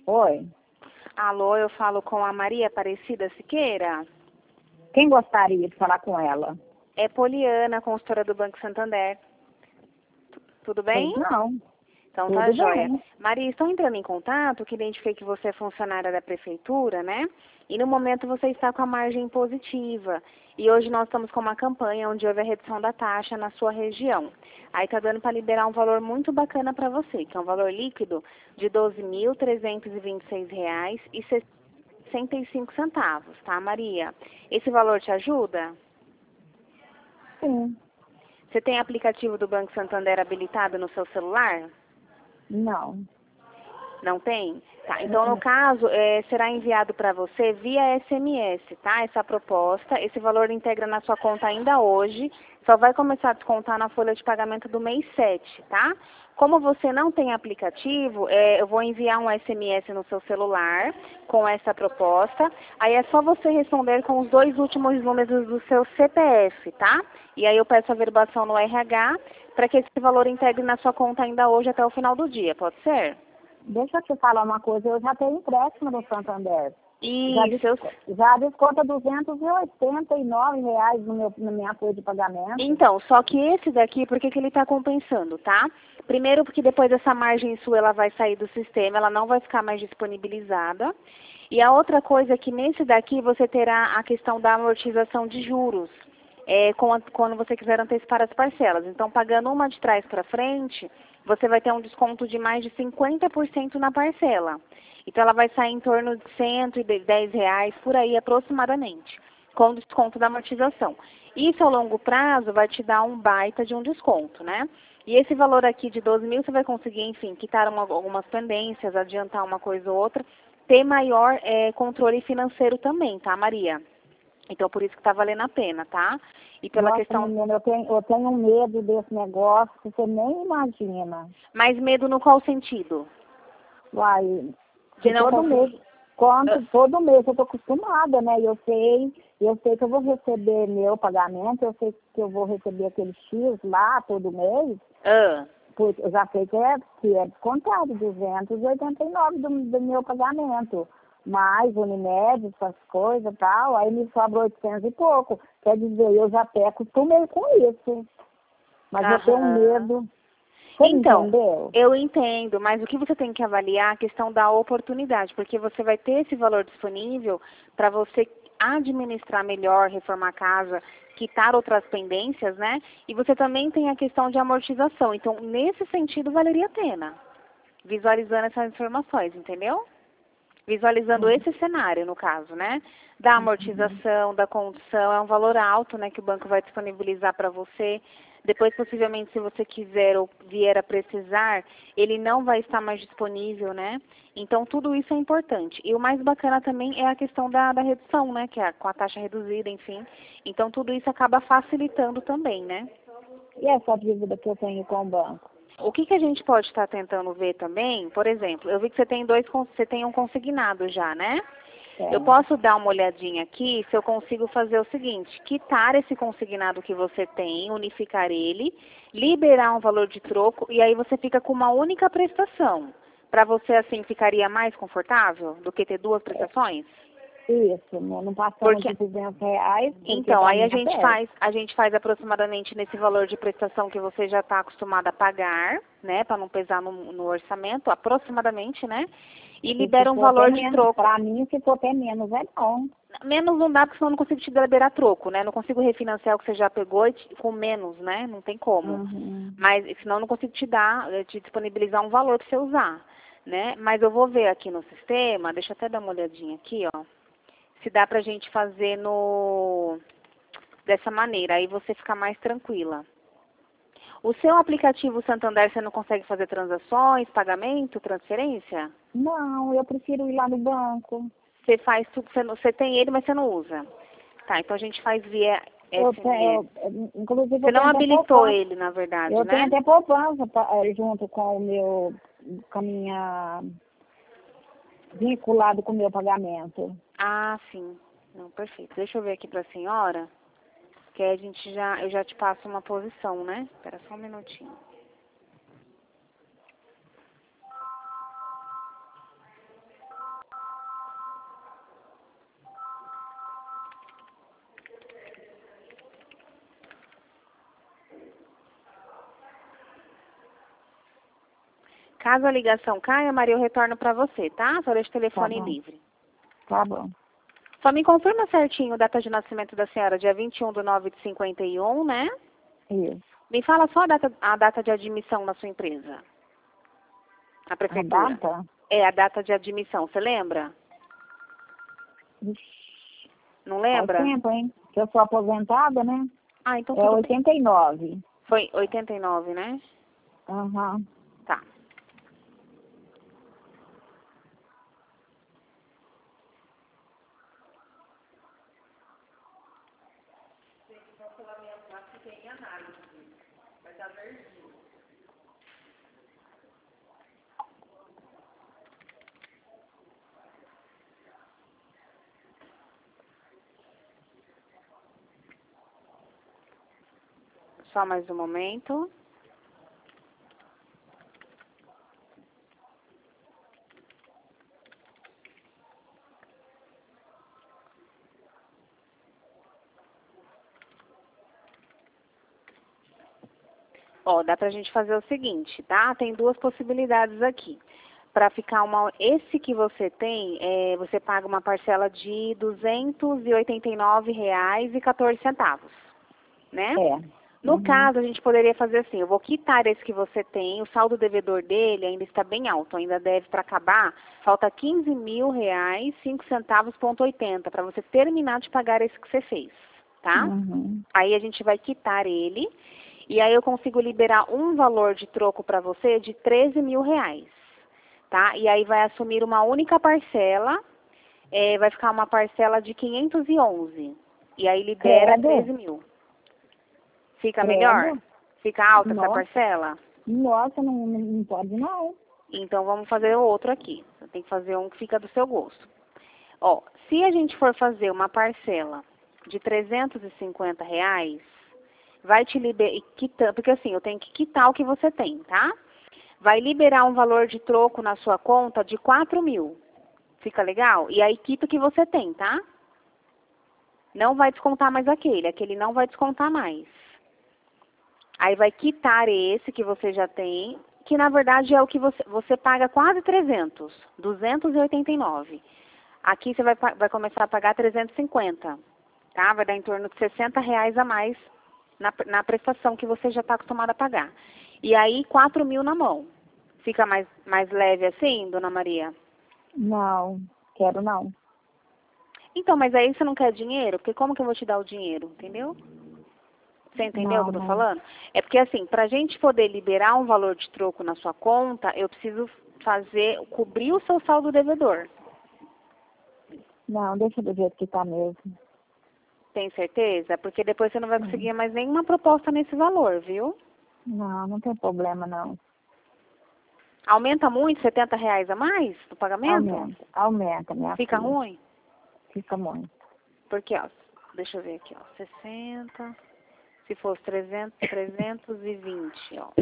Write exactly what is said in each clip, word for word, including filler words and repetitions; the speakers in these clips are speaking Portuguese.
Oi. Alô, eu falo com a Maria Aparecida Siqueira. Quem gostaria de falar com ela? É Poliana, consultora do Banco Santander. T- Tudo bem? Pois não. Então Tudo tá jóia. bem. Maria, estou entrando em contato, que identifiquei que você é funcionária da prefeitura, né? E no momento você está com a margem positiva. E hoje nós estamos com uma campanha onde houve a redução da taxa na sua região. Aí tá dando para liberar um valor muito bacana para você, que é um valor líquido de doze mil trezentos e vinte e seis reais e sessenta e cinco centavos, tá, Maria? Esse valor te ajuda? Sim. Você tem aplicativo do Banco Santander habilitado no seu celular? Não. Não tem? Tá, então no caso, é, será enviado para você via S M S, tá? Essa proposta, esse valor integra na sua conta ainda hoje, só vai começar a descontar na folha de pagamento do mês sete, tá? Como você não tem aplicativo, é, eu vou enviar um S M S no seu celular com essa proposta, aí é só você responder com os dois últimos números do seu C P F, tá? E aí eu peço a averbação no R H para que esse valor integre na sua conta ainda hoje até o final do dia, pode ser? Deixa eu te falar uma coisa. Eu já tenho empréstimo no Santander. Já, Isso, eu... desco- já desconta duzentos e oitenta e nove reais no meu, na minha folha de pagamento. Então, só que esse daqui, por que que ele está compensando, tá? Primeiro porque depois essa margem sua, ela vai sair do sistema, ela não vai ficar mais disponibilizada. E a outra coisa é que nesse daqui você terá a questão da amortização de juros, é, com a- quando você quiser antecipar as parcelas. Então, pagando uma de trás para frente, você vai ter um desconto de mais de cinquenta por cento na parcela. Então, ela vai sair em torno de cento e dez reais, por aí aproximadamente, com desconto da amortização. Isso, a longo prazo, vai te dar um baita de um desconto, né? E esse valor aqui de doze mil, você vai conseguir, enfim, quitar uma, algumas pendências, adiantar uma coisa ou outra, ter maior é, controle financeiro também, tá, Maria? Então, por isso que está valendo a pena, tá? E pela Nossa, questão... menina, eu tenho, eu tenho medo desse negócio que você nem imagina. Mais medo no qual sentido? Uai, De que não todo mês, conseguir... quanto, Ah, todo mês eu tô acostumada, né? Eu sei, eu sei que eu vou receber meu pagamento, eu sei que eu vou receber aquele X lá todo mês, ah, porque eu já sei que é, que é descontado duzentos e oitenta e nove do, do meu pagamento. Mais Unimed, essas coisas e tal, aí me sobra oitocentos e pouco. Quer dizer, eu já até acostumei com isso. Mas eu tenho aham. medo. Você Então, entendeu? eu entendo, mas o que você tem que avaliar é a questão da oportunidade, porque você vai ter esse valor disponível para você administrar melhor, reformar a casa, quitar outras pendências, né? E você também tem a questão de amortização. Então, nesse sentido, valeria a pena, visualizando essas informações, entendeu? Visualizando Uhum. esse cenário, no caso, né? Da amortização, da condução, é um valor alto, né, que o banco vai disponibilizar para você. Depois, possivelmente, se você quiser ou vier a precisar, ele não vai estar mais disponível, né? Então, tudo isso é importante. E o mais bacana também é a questão da, da redução, né, que é com a taxa reduzida, enfim. Então, tudo isso acaba facilitando também, né? E essa dívida que eu tenho com o banco? O que, que a gente pode estar tentando ver também, por exemplo, eu vi que você tem dois, con- você tem um consignado já, né? Eu É. posso dar uma olhadinha aqui se eu consigo fazer o seguinte, quitar esse consignado que você tem, unificar ele, liberar um valor de troco e aí você fica com uma única prestação. Para você, assim, ficaria mais confortável do que ter duas prestações? Isso, não, não passando Porque de duzentos reais, porque então, para aí a mim é gente perto. faz, a gente faz aproximadamente nesse valor de prestação que você já está acostumada a pagar, né, para não pesar no, no orçamento, aproximadamente, né, e E se libera um for até valor de menos, troco. para mim, se for até menos, é bom. Menos não dá, porque senão eu não consigo te liberar troco, né, não consigo refinanciar o que você já pegou e te- com menos, né, não tem como. Uhum. Mas senão eu não consigo te dar, eh, te disponibilizar um valor para você usar, né, mas eu vou ver aqui no sistema, deixa eu até dar uma olhadinha aqui, ó, se dá pra gente fazer no dessa maneira, aí você fica mais tranquila. O seu aplicativo Santander, você não consegue fazer transações, pagamento, transferência? Não, eu prefiro ir lá no banco. Você faz tudo, você, não- você tem ele, mas você não usa. Tá, então a gente faz via Eu tenho, S M S. eu, inclusive, Você eu não tenho até habilitou poupança. ele, na verdade, Eu tenho né? até poupança pa- eh, junto com o meu, com a minha, vinculado com o meu pagamento. Ah, sim. Não, perfeito. Deixa eu ver aqui pra senhora, que aí a gente já, eu já te passo uma posição, né? Espera só um minutinho. Caso a ligação caia, Maria, eu retorno para você, tá? Só deixa o telefone Tá bom. livre. Tá bom. Só me confirma certinho a data de nascimento da senhora, dia vinte e um de nove de cinquenta e um, né? Isso. Me fala só a data, a data de admissão na sua empresa. A A prefeitura. data? É, a data de admissão, você lembra? Ixi, Não faz lembra? tempo, hein? Que eu sou aposentada, né? Ah, então É tudo bem. oitenta e nove. Foi oitenta e nove, né? Aham. Tá. Só mais um momento. Ó, dá pra gente fazer o seguinte, tá? Tem duas possibilidades aqui. Para ficar uma... Esse que você tem, é, você paga uma parcela de duzentos e oitenta e nove reais e quatorze centavos, né? É. No Uhum. caso, a gente poderia fazer assim, eu vou quitar esse que você tem, o saldo devedor dele ainda está bem alto, ainda deve para acabar, falta quinze mil reais, cinco centavos, ponto oitenta, para você terminar de pagar esse que você fez, tá? Uhum. Aí a gente vai quitar ele, e aí eu consigo liberar um valor de troco para você de treze mil reais, tá? E aí vai assumir uma única parcela, é, vai ficar uma parcela de quinhentos e onze, e aí libera Credo. treze mil. Fica Credo. melhor? Fica alta essa Nossa. parcela? Nossa, não, não não pode não. Então vamos fazer outro aqui. Você tem que fazer um que fica do seu gosto. Ó, se a gente for fazer uma parcela de trezentos e cinquenta reais, vai te liberar, porque assim, eu tenho que quitar o que você tem, tá? Vai liberar um valor de troco na sua conta de quatro mil. Fica legal? E aí quita o que você tem, tá? Não vai descontar mais aquele, aquele não vai descontar mais. Aí vai quitar esse que você já tem, que na verdade é o que você, você paga quase trezentos, duzentos e oitenta e nove. Aqui você vai, vai começar a pagar trezentos e cinquenta, tá? Vai dar em torno de sessenta reais a mais na, na prestação que você já está acostumado a pagar. E aí quatro mil na mão. Fica mais, mais leve assim, dona Maria? Não, quero não. Então, mas aí você não quer dinheiro? Porque como que eu vou te dar o dinheiro, entendeu? Você entendeu o Não, que eu tô não. falando? É porque assim, pra gente poder liberar um valor de troco na sua conta, eu preciso fazer, cobrir o seu saldo devedor. Não, deixa do jeito que tá mesmo. Tem certeza? Porque depois você não vai conseguir mais nenhuma proposta nesse valor, viu? Não, não tem problema não. Aumenta muito, setenta reais a mais do pagamento? Aumenta, aumenta, minha Fica filha. ruim? Fica muito. Porque, ó, deixa eu ver aqui, ó, sessenta, se fosse trezentos, trezentos e vinte, ó.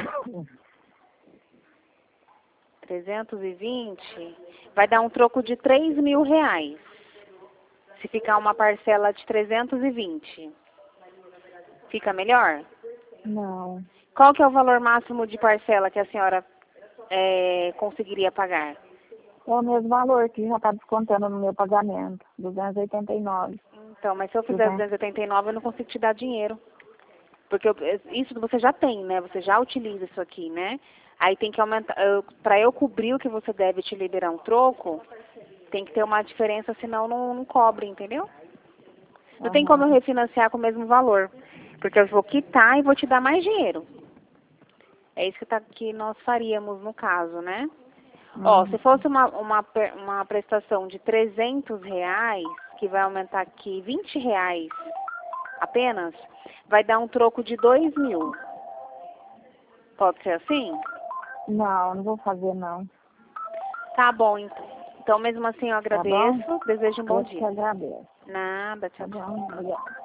trezentos e vinte, vai dar um troco de três mil reais. Se ficar uma parcela de trezentos e vinte. Fica melhor? Não. Qual que é o valor máximo de parcela que a senhora é, conseguiria pagar? É o mesmo valor que já está descontando no meu pagamento, duzentos e oitenta e nove. Então, mas se eu fizer duzentos e oitenta e nove, eu não consigo te dar dinheiro. Porque eu, isso você já tem, né? Você já utiliza isso aqui, né? Aí tem que aumentar. Para eu cobrir o que você deve te liberar um troco, tem que ter uma diferença, senão não, não cobre, entendeu? Não Uhum. tem como eu refinanciar com o mesmo valor. Porque eu vou quitar e vou te dar mais dinheiro. É isso que, tá, que nós faríamos no caso, né? Uhum. Ó, se fosse uma, uma, uma prestação de trezentos reais, que vai aumentar aqui vinte reais apenas, vai dar um troco de dois mil. Pode ser assim? Não, não vou fazer não. Tá bom, então. Então, mesmo assim, eu Tá agradeço. bom? Desejo um bom Eu te dia. agradeço. Nada, Tá tchau, tchau. bom? Obrigada.